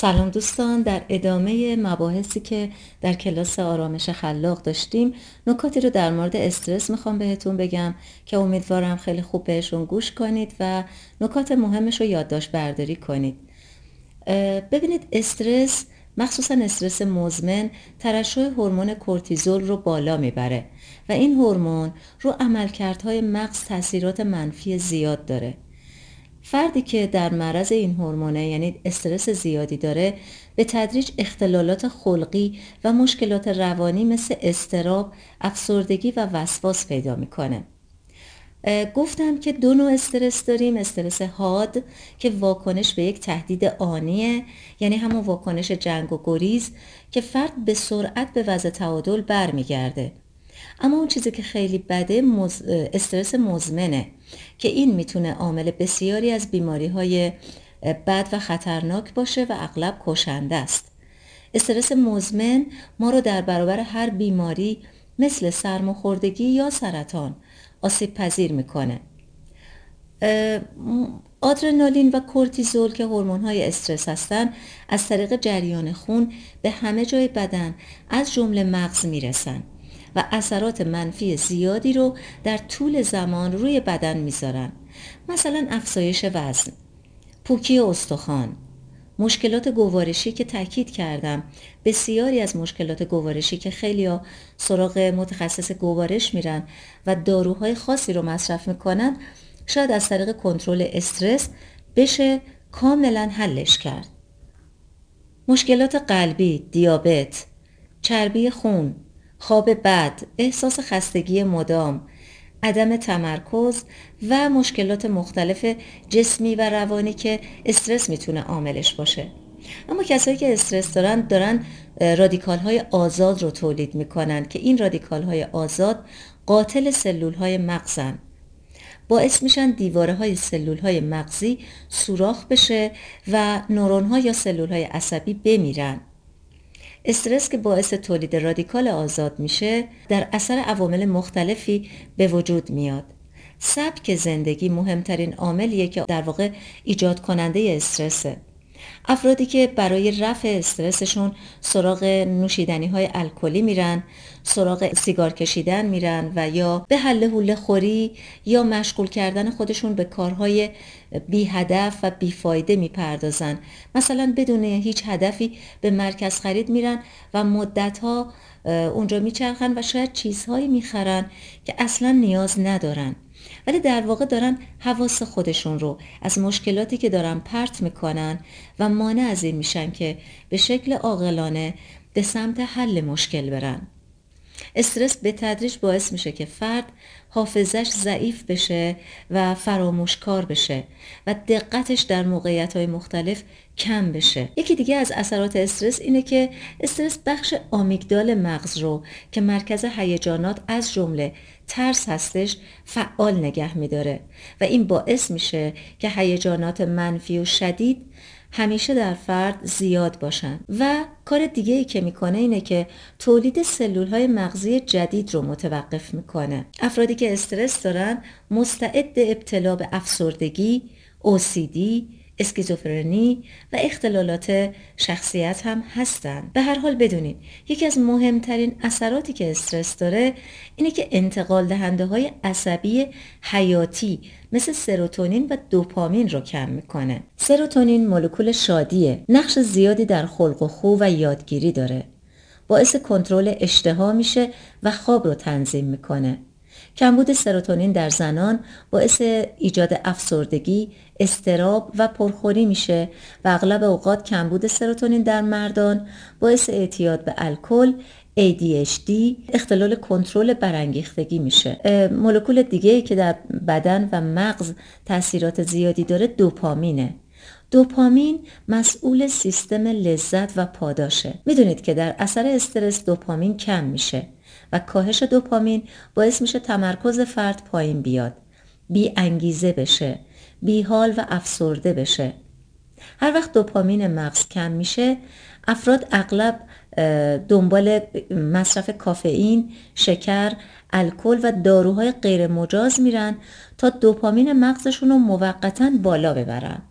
سلام دوستان، در ادامه مباحثی که در کلاس آرامش خلاق داشتیم نکاتی رو در مورد استرس میخوام بهتون بگم که امیدوارم خیلی خوب بهشون گوش کنید و نکات مهمش رو یادداشت برداری کنید. ببینید، استرس، مخصوصا استرس مزمن، ترشح هورمون کورتیزول رو بالا میبره و این هورمون رو عملکردهای مغز تاثیرات منفی زیاد داره. فردی که در معرض این هورمونه، یعنی استرس زیادی داره، به تدریج اختلالات خلقی و مشکلات روانی مثل اضطراب، افسردگی و وسواس پیدا میکنه. گفتم که دو نوع استرس داریم: استرس حاد که واکنش به یک تهدید آنیه، یعنی همون واکنش جنگ و گریز که فرد به سرعت به وضع تعادل برمیگرده. اما اون چیزی که خیلی بده استرس مزمنه که این میتونه عامل بسیاری از بیماری‌های بد و خطرناک باشه و اغلب کشنده است. استرس مزمن ما رو در برابر هر بیماری مثل سرماخوردگی یا سرطان آسیب پذیر میکنه. آدرنالین و کورتیزول که هورمون‌های استرس هستن از طریق جریان خون به همه جای بدن از جمله مغز میرسن و اثرات منفی زیادی رو در طول زمان روی بدن میذارن. مثلا افزایش وزن، پوکی استخوان، مشکلات گوارشی که تاکید کردم بسیاری از مشکلات گوارشی که خیلیا سراغ متخصص گوارش میرن و داروهای خاصی رو مصرف میکنن شاید از طریق کنترل استرس بشه کاملا حلش کرد. مشکلات قلبی، دیابت، چربی خون، خواب بد، احساس خستگی مدام، عدم تمرکز و مشکلات مختلف جسمی و روانی که استرس میتونه عاملش باشه. اما کسایی که استرس دارن رادیکال های آزاد رو تولید میکنن که این رادیکال های آزاد قاتل سلول های مغزن. باعث میشن دیواره های سلول های مغزی سوراخ بشه و نورون ها یا سلول های عصبی بمیرن. استرس که باعث تولید رادیکال آزاد میشه در اثر عوامل مختلفی به وجود میاد. سبک زندگی مهمترین عاملیه که در واقع ایجاد کننده استرسه. افرادی که برای رفع استرسشون سراغ نوشیدنی های الکلی میرن، سراغ سیگار کشیدن میرن و یا به حل حوله خوری یا مشغول کردن خودشون به کارهای بی هدف و بی فایده میپردازن. مثلا بدون هیچ هدفی به مرکز خرید میرن و مدتها اونجا میچرخن و شاید چیزهایی میخرن که اصلا نیاز ندارن، ولی در واقع دارن حواس خودشون رو از مشکلاتی که دارن پرت میکنن و مانع از این میشن که به شکل عاقلانه به سمت حل مشکل برن. استرس به تدریج باعث میشه که فرد حافظش ضعیف بشه و فراموشکار بشه و دقتش در موقعیت‌های مختلف کم بشه. یکی دیگه از اثرات استرس اینه که استرس بخش آمیگدال مغز رو که مرکز هیجانات از جمله ترس هستش فعال نگه میداره و این باعث میشه که هیجانات منفی و شدید همیشه در فرد زیاد باشن و کار دیگه ای که میکنه اینه که تولید سلول های مغزی جدید رو متوقف میکنه. افرادی که استرس دارن مستعد ابتلا به افسردگی، OCD، اسکیزوفرنی و اختلالات شخصیت هم هستن. به هر حال بدونید یکی از مهمترین اثراتی که استرس داره اینه که انتقال دهنده های عصبی حیاتی مثل سروتونین و دوپامین رو کم میکنه. سروتونین مولکول شادیه، نقش زیادی در خلق و خو و یادگیری داره. باعث کنترل اشتها میشه و خواب رو تنظیم میکنه. کمبود سروتونین در زنان باعث ایجاد افسردگی، اضطراب و پرخوری میشه و اغلب اوقات کمبود سروتونین در مردان باعث اعتیاد به الکل، ADHD، اختلال کنترل برانگیختگی میشه. مولکول دیگه‌ای که در بدن و مغز تاثیرات زیادی داره دوپامینه. دوپامین مسئول سیستم لذت و پاداشه. میدونید که در اثر استرس دوپامین کم میشه و کاهش دوپامین باعث میشه تمرکز فرد پایین بیاد، بی انگیزه بشه، بی حال و افسرده بشه. هر وقت دوپامین مغز کم میشه افراد اغلب دنبال مصرف کافئین، شکر، الکل و داروهای غیر مجاز میرن تا دوپامین مغزشون رو موقتاً بالا ببرن.